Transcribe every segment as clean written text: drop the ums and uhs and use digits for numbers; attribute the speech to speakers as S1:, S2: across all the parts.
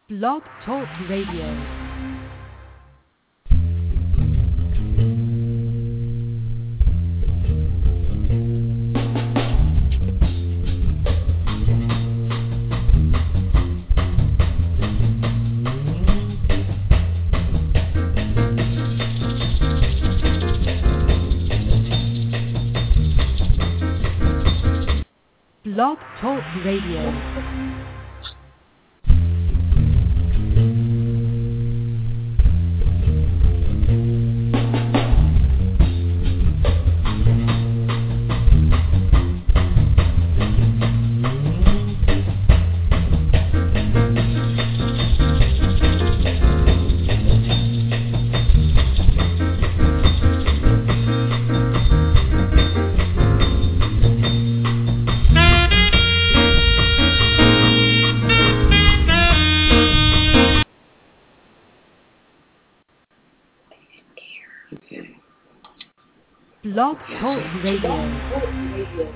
S1: Blog Talk Radio. Blog Talk Radio. Blog Talk Radio.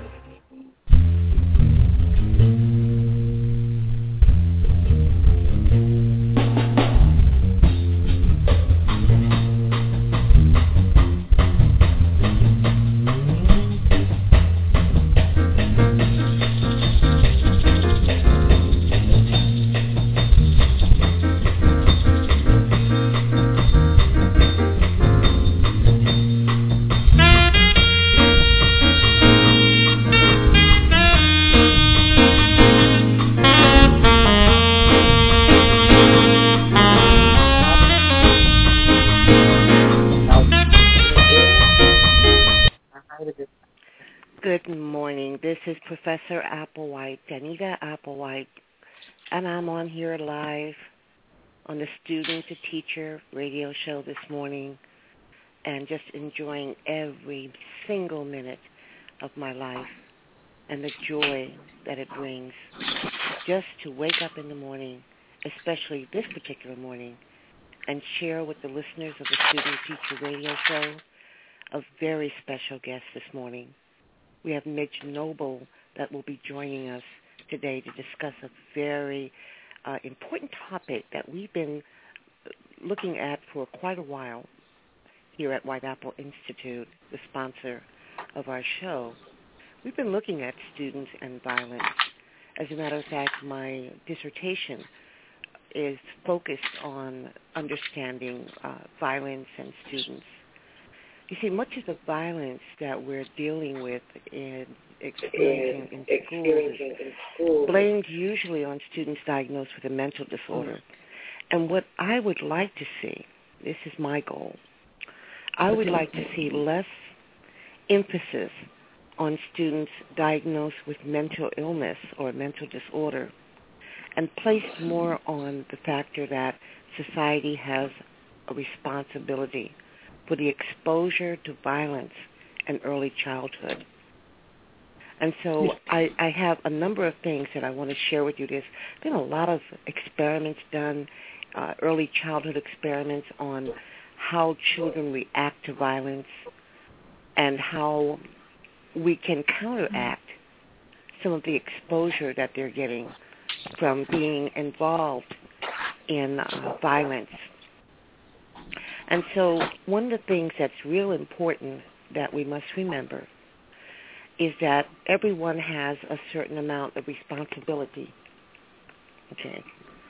S1: Good morning. This is Professor Applewhite, Danita Applewhite, and I'm on here live on the Student to Teacher radio show this morning and just enjoying every single minute of my life and the joy that it brings just to wake up in the morning, especially this particular morning, and share with the listeners of the Student Teacher radio show a very special guest this morning. We have Midge Noble that will be joining us today to discuss a very important topic that we've been looking at for quite a while here at White Apple Institute, the sponsor of our show. We've been looking at students and violence. As a matter of fact, my dissertation is focused on understanding violence and students. You see, much of the violence that we're dealing with and experiencing in schools is blamed usually on students diagnosed with a mental disorder. And what I would like to see, this is my goal, I would like to see less emphasis on students diagnosed with mental illness or mental disorder and placed more on the factor that society has a responsibility for the exposure to violence in early childhood. And so I have a number of things that I want to share with you. There's been a lot of experiments done, early childhood experiments on how children react to violence and how we can counteract some of the exposure that they're getting from being involved in violence. And so one of the things that's real important that we must remember is that everyone has a certain amount of responsibility. Okay.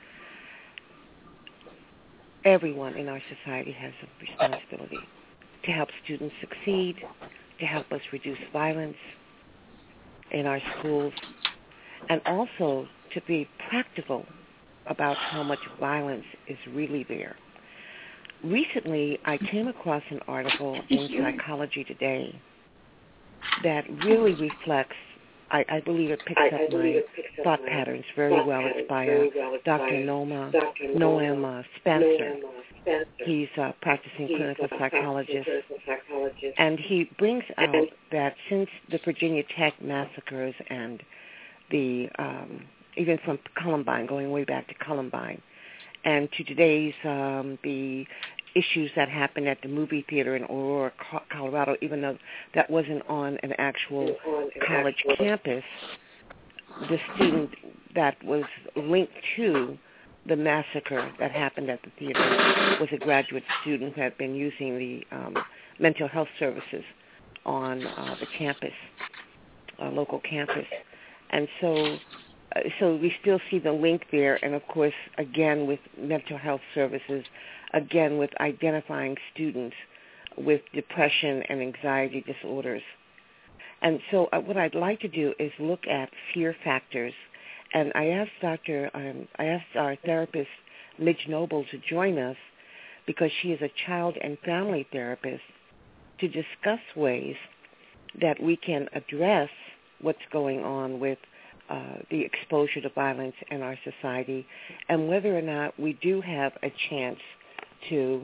S1: Everyone in our society has a responsibility to help students succeed, to help us reduce violence in our schools, and also to be practical about how much violence is really there. Recently, I came across an article in Psychology Today that really reflects, I believe it picks up my thought patterns very well. It's by Dr. Noam Spencer. He's a practicing clinical psychologist, and he brings out that since the Virginia Tech massacres and the, even from Columbine, going way back to Columbine, and to today's the issues that happened at the movie theater in Aurora, Colorado, even though that wasn't on an actual college campus, the student that was linked to the massacre that happened at the theater was a graduate student who had been using the mental health services on the campus, local campus. And so we still see the link there, and of course, again, with mental health services, again, with identifying students with depression and anxiety disorders. And so what I'd like to do is look at fear factors. And I asked our therapist, Midge Noble, to join us because she is a child and family therapist to discuss ways that we can address what's going on with the exposure to violence in our society, and whether or not we do have a chance to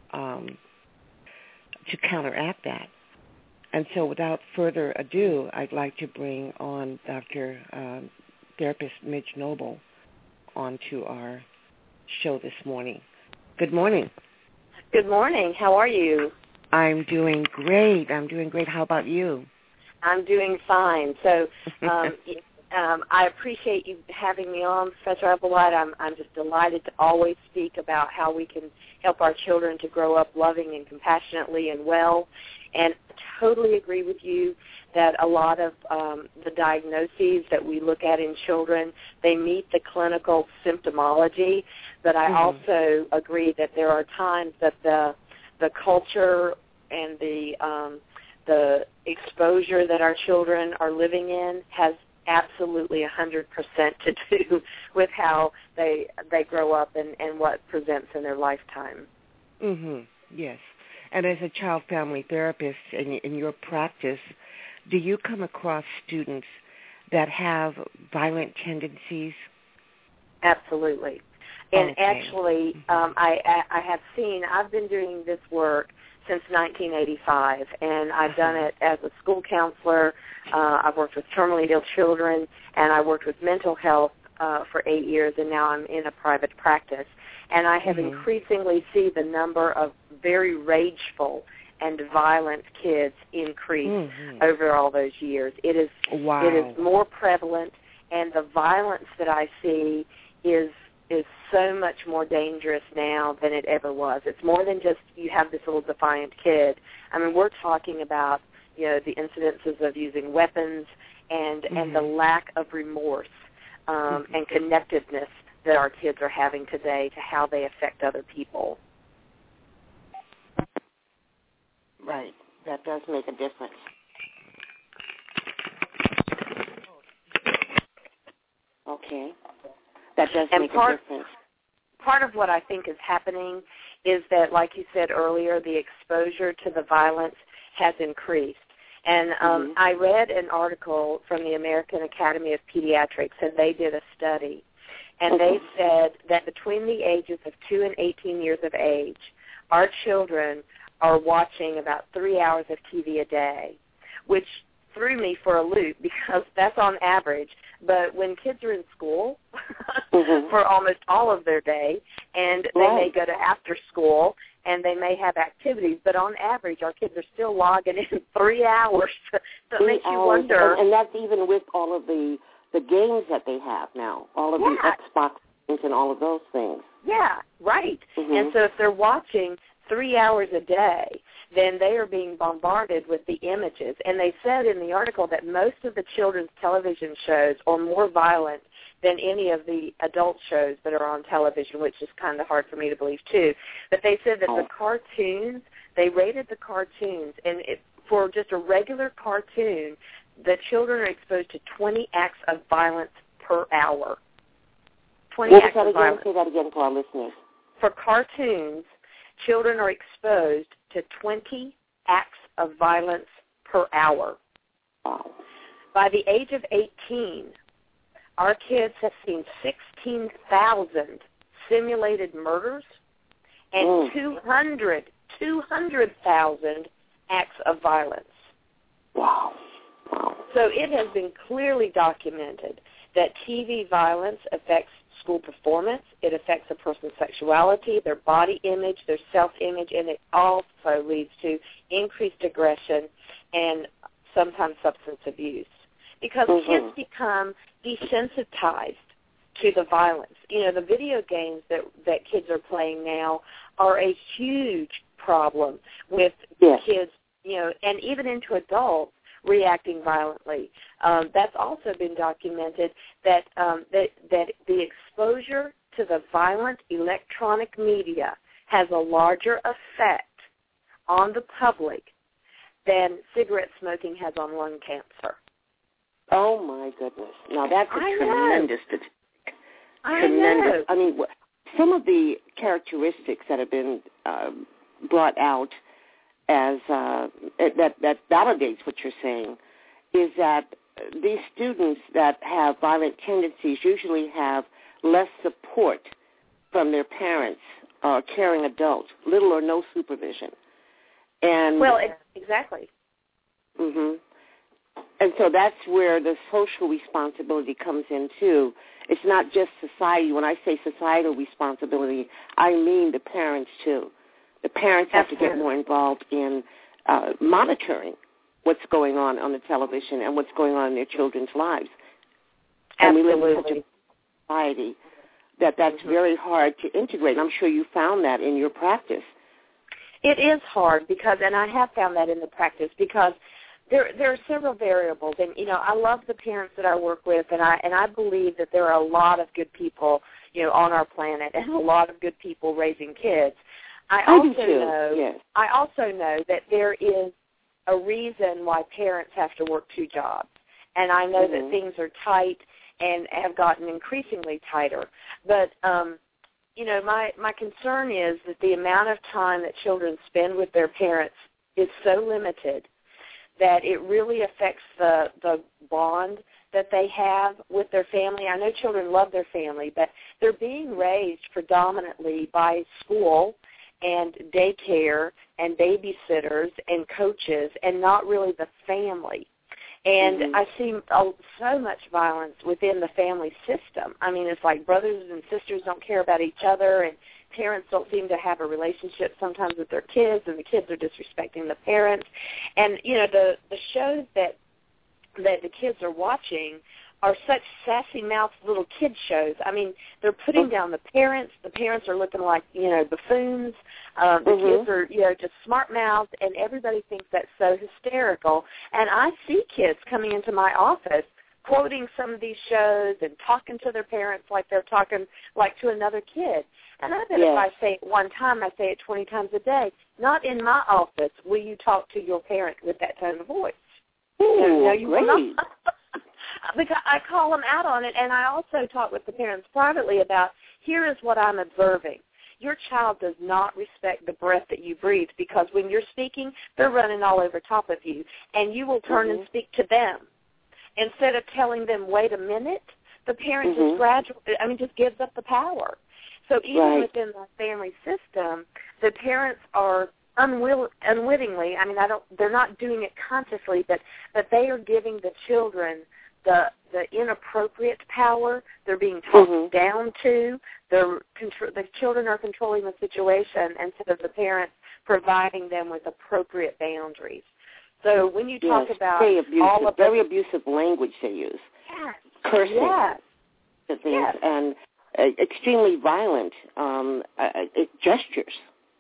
S1: counteract that. And so without further ado, I'd like to bring on Dr. Therapist Midge Noble onto our show this morning. Good morning.
S2: Good morning. How are you?
S1: I'm doing great. How about you?
S2: I'm doing fine. So I appreciate you having me on, Professor Applewhite. I'm just delighted to always speak about how we can help our children to grow up loving and compassionately and well. And I totally agree with you that a lot of the diagnoses that we look at in children, they meet the clinical symptomology. But I also agree that there are times that the culture and the exposure that our children are living in has absolutely 100% to do with how they grow up and what presents in their lifetime.
S1: Yes. And as a child family therapist in your practice, do you come across students that have violent tendencies?
S2: Absolutely. And actually, I have seen, I've been doing this work since 1985, and I've done it as a school counselor. I've worked with terminally ill children, and I worked with mental health for 8 years, and now I'm in a private practice. And I have increasingly seen the number of very rageful and violent kids increase over all those years. It is more prevalent, and the violence that I see is so much more dangerous now than it ever was. It's more than just you have this little defiant kid. I mean, we're talking about, the incidences of using weapons and the lack of remorse and connectedness that our kids are having today to how they affect other people.
S1: Right. That does make a difference. Okay. That does make a difference.
S2: Part of what I think is happening is that, like you said earlier, the exposure to the violence has increased. And I read an article from the American Academy of Pediatrics, and they did a study. And they said that between the ages of 2 and 18 years of age, our children are watching about 3 hours of TV a day, which threw me for a loop because that's on average. But when kids are in school for almost all of their day, and they may go to after school, and they may have activities, but on average, our kids are still logging in 3 hours. So it makes you wonder.
S3: And that's even with all of the games that they have now, all of the Xbox games and all of those things.
S2: Yeah, right. And so if they're watching 3 hours a day, then they are being bombarded with the images. And they said in the article that most of the children's television shows are more violent than any of the adult shows that are on television, which is kind of hard for me to believe, too. But they said that the cartoons, they rated the cartoons, and for just a regular cartoon, the children are exposed to 20 acts of violence per hour. 20 acts of violence.
S3: Say that again for our listeners.
S2: For cartoons, children are exposed to 20 acts of violence per hour.
S3: Wow.
S2: By the age of 18, our kids have seen 16,000 simulated murders and 200,000 acts of violence.
S3: Wow.
S2: So it has been clearly documented that TV violence affects school performance, it affects a person's sexuality, their body image, their self-image, and it also leads to increased aggression and sometimes substance abuse. Because kids become desensitized to the violence. the video games that kids are playing now are a huge problem with kids, and even into adults reacting violently. That's also been documented that that the exposure to the violent electronic media has a larger effect on the public than cigarette smoking has on lung cancer.
S3: Oh, my goodness. Now, that's a tremendous statistic.
S2: Tremendous.
S3: I mean, some of the characteristics that have been brought out as that validates what you're saying is that these students that have violent tendencies usually have less support from their parents or caring adults, little or no supervision. And
S2: exactly.
S3: Mhm. And so that's where the social responsibility comes in, too. It's not just society. When I say societal responsibility, I mean the parents, too. The parents have to get more involved in monitoring what's going on the television and what's going on in their children's lives. And we live in such a society that's very hard to integrate. I'm sure you found that in your practice.
S2: It is hard and I have found that in the practice because there are several variables, and I love the parents that I work with, and I believe that there are a lot of good people, on our planet, and a lot of good people raising kids. I also know that there is a reason why parents have to work two jobs, and I know that things are tight and have gotten increasingly tighter. But my concern is that the amount of time that children spend with their parents is so limited that it really affects the bond that they have with their family. I know children love their family, but they're being raised predominantly by school and daycare and babysitters and coaches and not really the family. And I see so much violence within the family system. I mean, it's like brothers and sisters don't care about each other, and parents don't seem to have a relationship sometimes with their kids, and the kids are disrespecting the parents. And, the shows that the kids are watching are such sassy-mouthed little kid shows. I mean, they're putting down the parents. The parents are looking like, buffoons. The kids are, just smart-mouthed, and everybody thinks that's so hysterical. And I see kids coming into my office quoting some of these shows and talking to their parents like they're talking like to another kid. And I bet if I say it one time, I say it 20 times a day. Not in my office will you talk to your parent with that tone of voice.
S3: Ooh,
S2: no, you will not. Because I call them out on it, and I also talk with the parents privately about, here is what I'm observing. Your child does not respect the breath that you breathe because when you're speaking, they're running all over top of you, and you will turn and speak to them. Instead of telling them, wait a minute, the parent just gives up the power. So even within the family system, the parents are unwittingly, they're not doing it consciously, but they are giving the children the inappropriate power. They're being talked down to. The children are controlling the situation instead of the parents providing them with appropriate boundaries. So when you talk about
S3: very abusive language they use, cursing, things, and extremely violent gestures.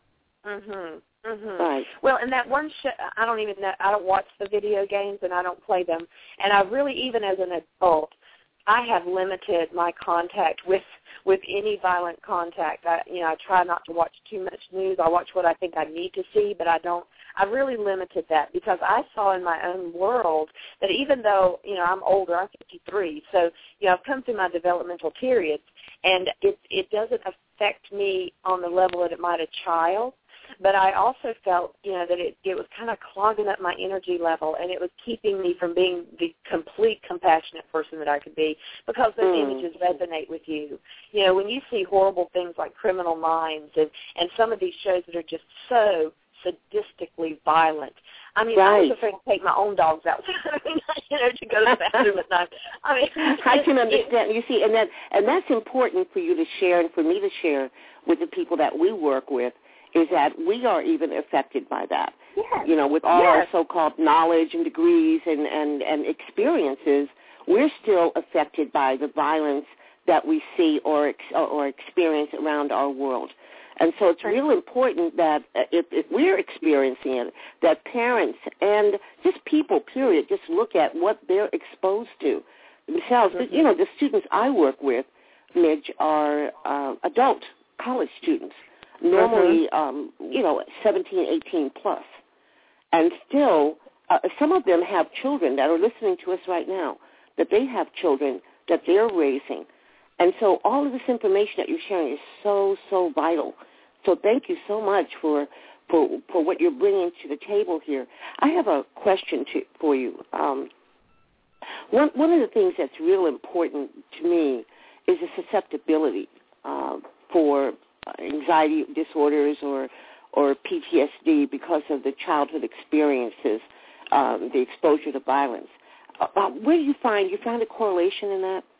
S3: Right.
S2: Well, in that one show, I don't watch the video games and I don't play them. And I really, even as an adult, I have limited my contact with any violent contact. I try not to watch too much news. I watch what I think I need to see, but I've really limited that because I saw in my own world that even though, I'm older, I'm 53, so, I've come through my developmental periods, and it doesn't affect me on the level that it might a child. But I also felt, that it was kind of clogging up my energy level, and it was keeping me from being the complete compassionate person that I could be because those images resonate with you. When you see horrible things like Criminal Minds and some of these shows that are just so sadistically violent. I was afraid to take my own dogs out, to go to the bathroom at night.
S3: I can understand. You see, and that's important for you to share and for me to share with the people that we work with, is that we are even affected by that.
S2: Yes.
S3: With all our so-called knowledge and degrees and experiences, we're still affected by the violence that we see or experience around our world. And so it's real important that if we're experiencing it, that parents and just people, period, just look at what they're exposed to themselves. Mm-hmm. You know, the students I work with, Midge, are adult college students, normally, 17, 18 plus. And still, some of them have children that are listening to us right now, that they have children that they're raising. And so all of this information that you're sharing is so, so vital. So thank you so much for what you're bringing to the table here. I have a question for you. One of the things that's real important to me is the susceptibility for anxiety disorders or PTSD because of the childhood experiences, the exposure to violence. Where do you find a correlation in that?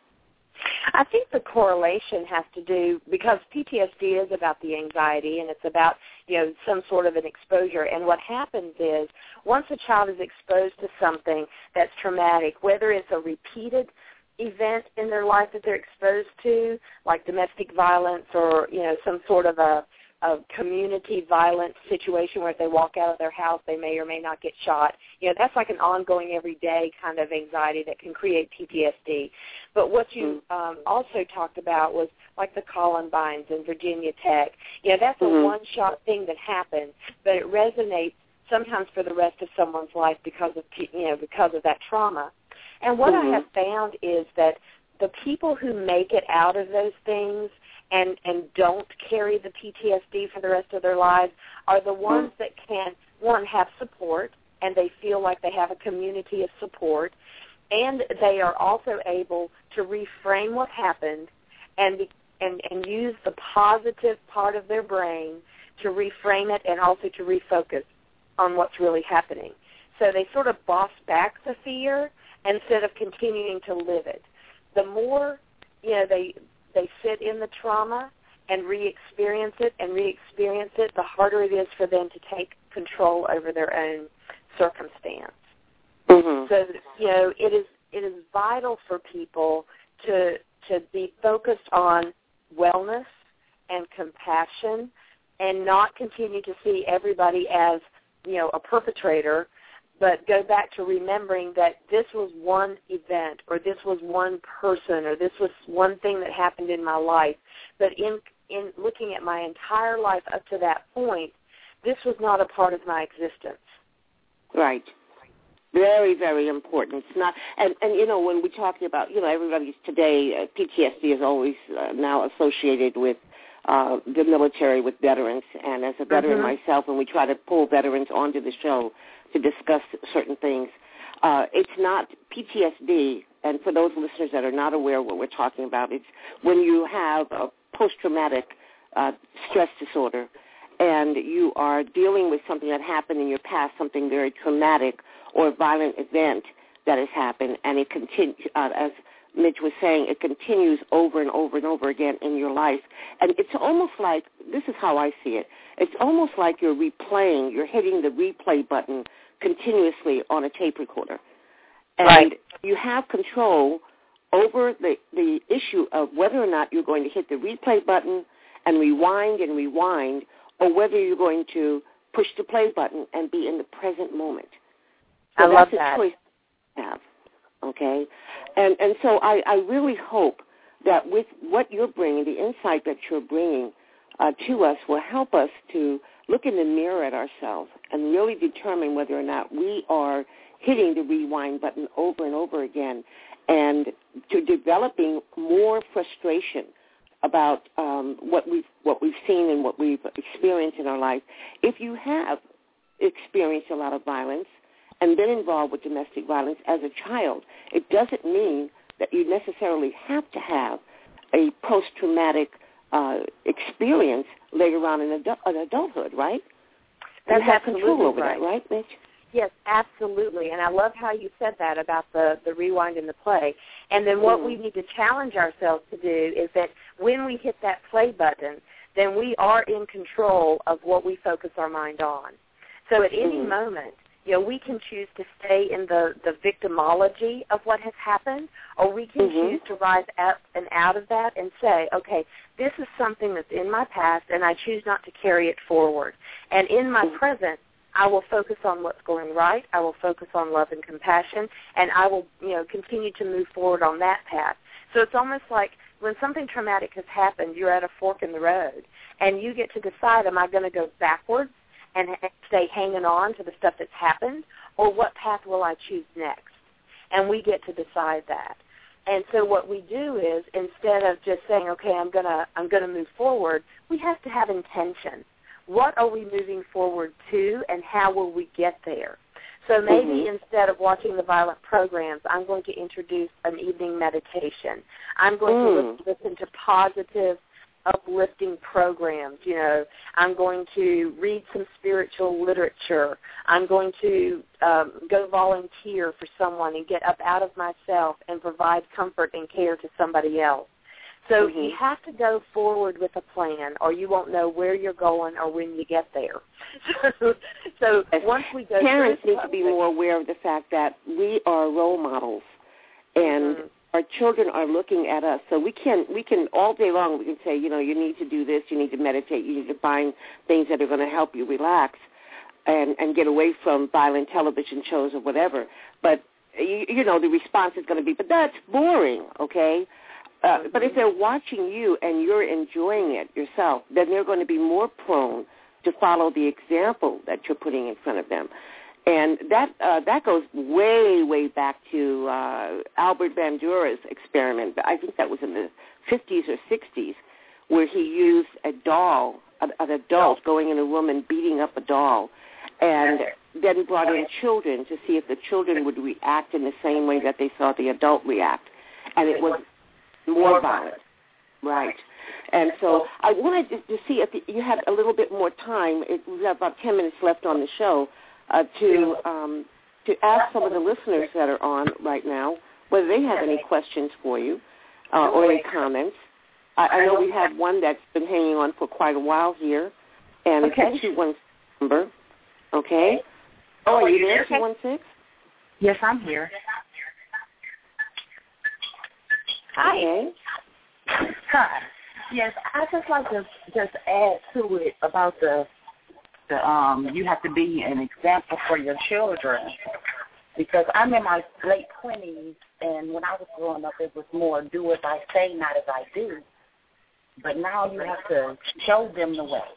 S2: I think the correlation has to do, because PTSD is about the anxiety and it's about, some sort of an exposure. And what happens is once a child is exposed to something that's traumatic, whether it's a repeated event in their life that they're exposed to, like domestic violence or, some sort of a community violence situation where if they walk out of their house, they may or may not get shot. That's like an ongoing everyday kind of anxiety that can create PTSD. But what you also talked about was like the Columbines and Virginia Tech. That's a one-shot thing that happened, but it resonates sometimes for the rest of someone's life because of that trauma. And what I have found is that the people who make it out of those things and don't carry the PTSD for the rest of their lives are the ones that can, one, have support, and they feel like they have a community of support, and they are also able to reframe what happened and use the positive part of their brain to reframe it and also to refocus on what's really happening. So they sort of boss back the fear instead of continuing to live it. The more, they sit in the trauma and re-experience it, the harder it is for them to take control over their own circumstance. Mm-hmm. So, it is vital for people to be focused on wellness and compassion and not continue to see everybody as, a perpetrator, but go back to remembering that this was one event or this was one person or this was one thing that happened in my life. But in looking at my entire life up to that point, this was not a part of my existence.
S3: Right. Very, very important. It's not, and when we're talking about, everybody's today, PTSD is always now associated with the military, with veterans. And as a veteran myself, when we try to pull veterans onto the show to discuss certain things, it's not PTSD. And for those listeners that are not aware of what we're talking about, it's when you have a post-traumatic stress disorder and you are dealing with something that happened in your past, something very traumatic or a violent event that has happened, and it continues, as Midge was saying, it continues over and over and over again in your life. And it's almost like, this is how I see it, it's almost like you're hitting the replay button continuously on a tape recorder. And you have control over the issue of whether or not you're going to hit the replay button and rewind, or whether you're going to push the play button and be in the present moment. So
S2: I love that.
S3: That's a choice you have, okay? And so I really hope that with what you're bringing, the insight that you're bringing to us will help us to look in the mirror at ourselves and really determine whether or not we are hitting the rewind button over and over again, and to developing more frustration about what we've seen and what we've experienced in our life. If you have experienced a lot of violence and been involved with domestic violence as a child, it doesn't mean that you necessarily have to have a post-traumatic experience later on in adulthood, right?
S2: That's
S3: you have
S2: absolutely
S3: control over
S2: right.
S3: that, right, Mitch?
S2: Yes, absolutely. And I love how you said that about the rewind and the play. And then what we need to challenge ourselves to do is that when we hit that play button, then we are in control of what we focus our mind on. So at any moment, we can choose to stay in the victimology of what has happened, or we can choose to rise up and out of that and say, okay, this is something that's in my past, and I choose not to carry it forward. And in my present, I will focus on what's going right. I will focus on love and compassion, and I will, continue to move forward on that path. So it's almost like when something traumatic has happened, you're at a fork in the road, and you get to decide, am I going to go backwards and stay hanging on to the stuff that's happened, or what path will I choose next? And we get to decide that. And so what we do is, instead of just saying, okay, I'm gonna move forward, we have to have intention. What are we moving forward to, and how will we get there? So maybe instead of watching the violent programs, I'm going to introduce an evening meditation. I'm going to listen to positive, uplifting programs. I'm going to read some spiritual literature. I'm going to go volunteer for someone and get up out of myself and provide comfort and care to somebody else. So you have to go forward with a plan, or you won't know where you're going or when you get there. So once we go,
S3: parents need to be more aware of the fact that we are role models, and our children are looking at us. So we can all day long, we can say, you need to do this, you need to meditate, you need to find things that are going to help you relax and get away from violent television shows or whatever. But, the response is going to be, but that's boring, okay? But if they're watching you and you're enjoying it yourself, then they're going to be more prone to follow the example that you're putting in front of them. And that goes way, way back to Albert Bandura's experiment. I think that was in the 50s or 60s, where he used a doll, an adult going in a room and beating up a doll, and then brought in children to see if the children would react in the same way that they saw the adult react. And it was more violent. Right. And so I wanted to see if you had a little bit more time. We have about 10 minutes left on the show to ask some of the listeners that are on right now whether they have any questions for you or any comments. I know we have one that's been hanging on for quite a while here, and it's a 216 number. Okay. Oh, are you there, 216?
S4: Yes, I'm here.
S2: Hi.
S3: Okay.
S4: Hi. Yes, I just like to just add to it about the you have to be an example for your children, because I'm in my late 20s, and when I was growing up, it was more do as I say, not as I do. But now you have to show them the way.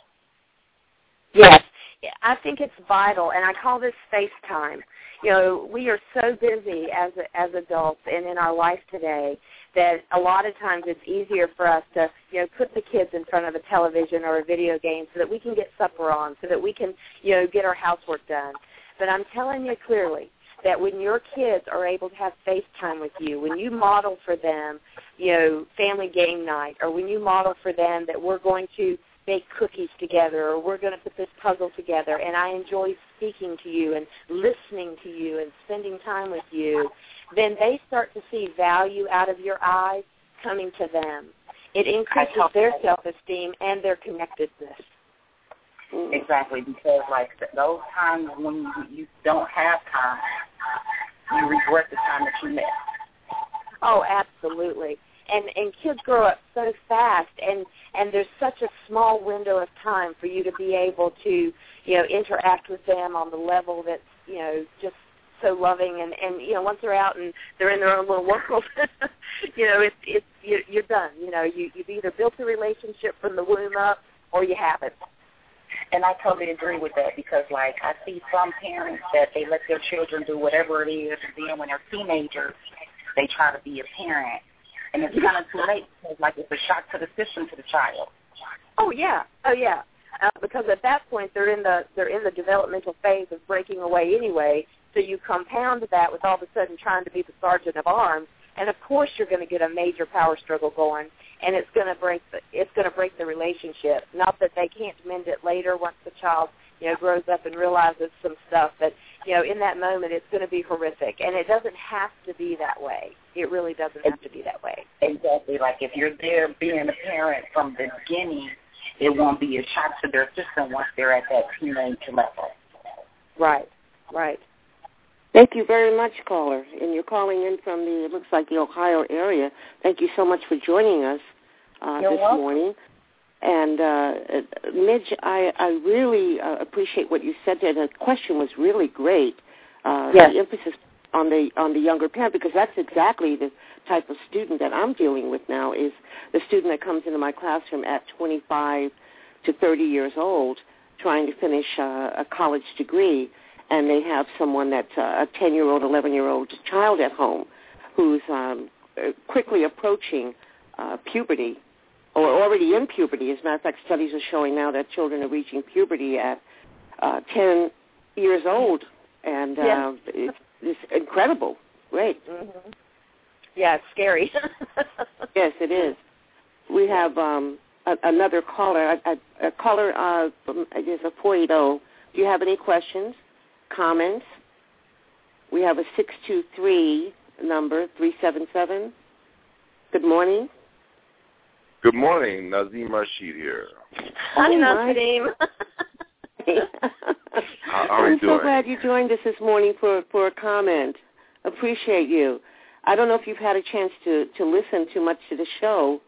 S2: Yes, I think it's vital, and I call this space time. We are so busy as adults and in our life today that a lot of times it's easier for us to, put the kids in front of a television or a video game so that we can get supper on, so that we can, get our housework done. But I'm telling you clearly that when your kids are able to have FaceTime with you, when you model for them, family game night, or when you model for them that we're going to bake cookies together, or we're going to put this puzzle together, and I enjoy speaking to you and listening to you and spending time with you, then they start to see value out of your eyes coming to them. It increases their self-esteem and their connectedness.
S4: Exactly, because like those times when you don't have time, you regret the time that you missed.
S2: Oh, absolutely. And kids grow up so fast, and there's such a small window of time for you to be able to, interact with them on the level that's, just so loving. And once they're out and they're in their own little world, you're done. You've either built a relationship from the womb up or you haven't.
S4: And I totally agree with that, because, like, I see some parents that they let their children do whatever it is, and then when they're teenagers, they try to be a parent. And it's kind of too late, because, like, it's a shock to the system to the child.
S2: Oh, yeah. Because at that point, they're in the developmental phase of breaking away anyway, so you compound that with all of a sudden trying to be the sergeant of arms, and, of course, you're going to get a major power struggle going. And it's going to break the relationship. Not that they can't mend it later once the child grows up and realizes some stuff, but in that moment it's going to be horrific. And it doesn't have to be that way. It really doesn't have to be that way.
S4: Exactly. Like if you're there being a parent from the beginning, it won't be a shock to their system once they're at that teenage level.
S2: Right. Right.
S3: Thank you very much, caller. And you're calling in from it looks like the Ohio area. Thank you so much for joining us this morning. And Midge, I really appreciate what you said there. The question was really great.
S2: Yes.
S3: The emphasis on the younger parent, because that's exactly the type of student that I'm dealing with now, is the student that comes into my classroom at 25 to 30 years old trying to finish a college degree, and they have someone that's a 10-year-old, 11-year-old child at home who's quickly approaching puberty, or already in puberty. As a matter of fact, studies are showing now that children are reaching puberty at 10 years old, and it's incredible. Great.
S2: Mm-hmm. Yeah, it's scary.
S3: Yes, it is. We have another caller. A caller is a 480. Do you have any questions, comments? We have a 623 number, 377. Good morning.
S5: Good morning, Nazim Rashid here.
S2: Hi, Nazim.
S5: How are you doing?
S3: I'm so glad you joined us this morning for a comment. Appreciate you. I don't know if you've had a chance to listen too much to the show,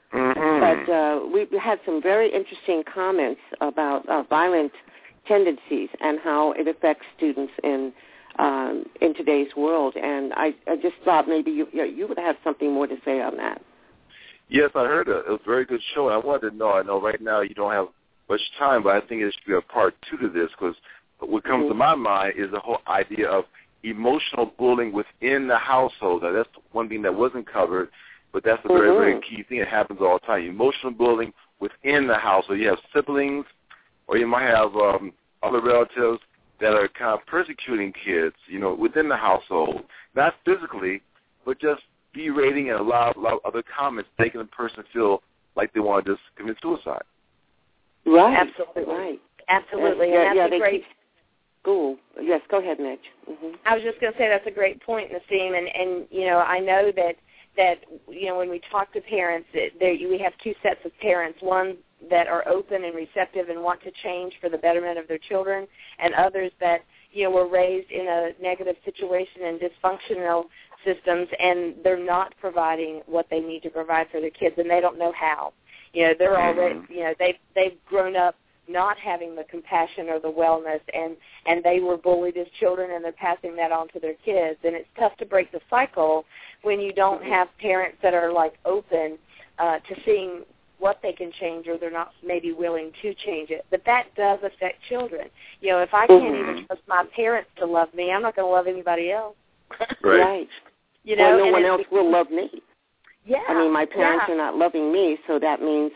S3: but we've had some very interesting comments about violent tendencies and how it affects students in today's world. And I just thought maybe you would have something more to say on that.
S5: Yes, I heard it. It was a very good show, and I wanted to know. I know right now you don't have much time, but I think it should be a part 2 to this, because what comes to my mind is the whole idea of emotional bullying within the household. Now, that's one thing that wasn't covered, but that's a very, very key thing. It happens all the time. Emotional bullying within the household. You have siblings, or you might have other relatives that are kind of persecuting kids, within the household. Not physically, but just berating and a lot of other comments, making the person feel like they want to just commit suicide.
S3: Right.
S2: Absolutely.
S3: Right.
S2: Absolutely. And that's a great...
S3: School. Yes, go ahead, Mitch. Mm-hmm.
S2: I was just going to say that's a great point, Nassim, and I know that when we talk to parents, we have 2 sets of parents, one that are open and receptive and want to change for the betterment of their children, and others that were raised in a negative situation and dysfunctional systems, and they're not providing what they need to provide for their kids, and they don't know how. They're already they've grown up not having the compassion or the wellness, and they were bullied as children, and they're passing that on to their kids. And it's tough to break the cycle when you don't have parents that are, open to seeing what they can change, or they're not maybe willing to change it. But that does affect children. If I can't even trust my parents to love me, I'm not going to love anybody else.
S3: Right. No one else will love me.
S2: Yeah.
S3: I mean, my parents are not loving me, so that means,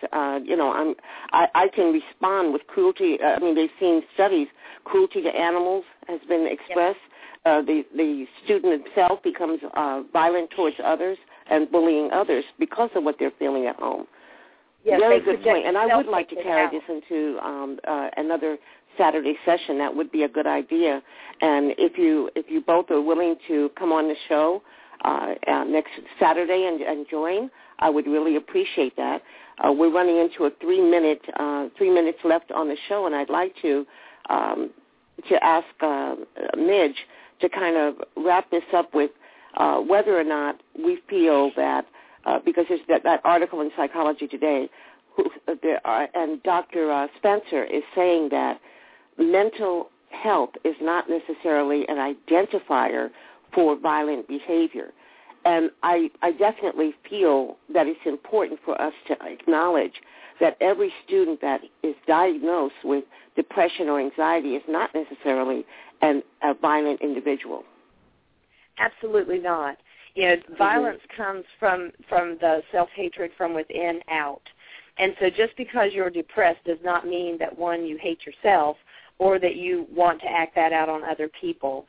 S3: I can respond with cruelty. They've seen studies. Cruelty to animals has been expressed. The student himself becomes violent towards others and bullying others because of what they're feeling at home.
S2: Yes,
S3: very good point. And I would like to carry this into another Saturday session. That would be a good idea. And if you both are willing to come on the show next Saturday and join, I would really appreciate that. We're running into a 3 minutes left on the show, and I'd like to ask Midge to kind of wrap this up with whether or not we feel that, because there's that article in Psychology Today, and Dr. Spencer is saying that mental health is not necessarily an identifier for violent behavior. And I definitely feel that it's important for us to acknowledge that every student that is diagnosed with depression or anxiety is not necessarily a violent individual.
S2: Absolutely not. Violence comes from the self-hatred from within out. And so just because you're depressed does not mean that, one, you hate yourself or that you want to act that out on other people.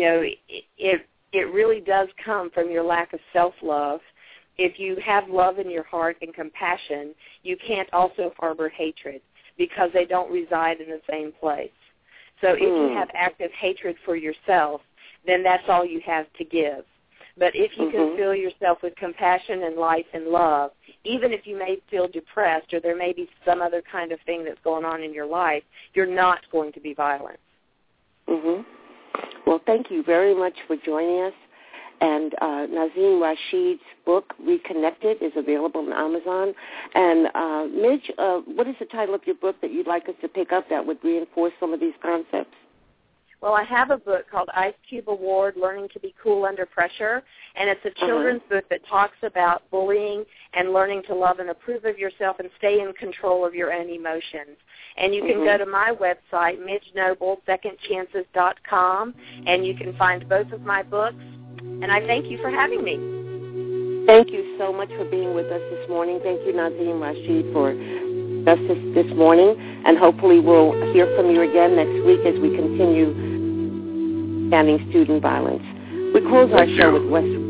S2: It really does come from your lack of self-love. If you have love in your heart and compassion, you can't also harbor hatred because they don't reside in the same place. So if you have active hatred for yourself, then that's all you have to give. But if you can fill yourself with compassion and life and love, even if you may feel depressed or there may be some other kind of thing that's going on in your life, you're not going to be violent.
S3: Well, thank you very much for joining us. And Nazeem Rashid's book, Reconnected, is available on Amazon. And Midge, what is the title of your book that you'd like us to pick up that would reinforce some of these concepts?
S2: Well, I have a book called Ice Cube Award, Learning to Be Cool Under Pressure, and it's a children's book that talks about bullying and learning to love and approve of yourself and stay in control of your own emotions. And you can go to my website, MidgeNoble, secondchances.com, and you can find both of my books. And I thank you for having me.
S3: Thank you so much for being with us this morning. Thank you, Nazeem Rashid, for us this morning. And hopefully we'll hear from you again next week as we continue standing student violence. We close our show with West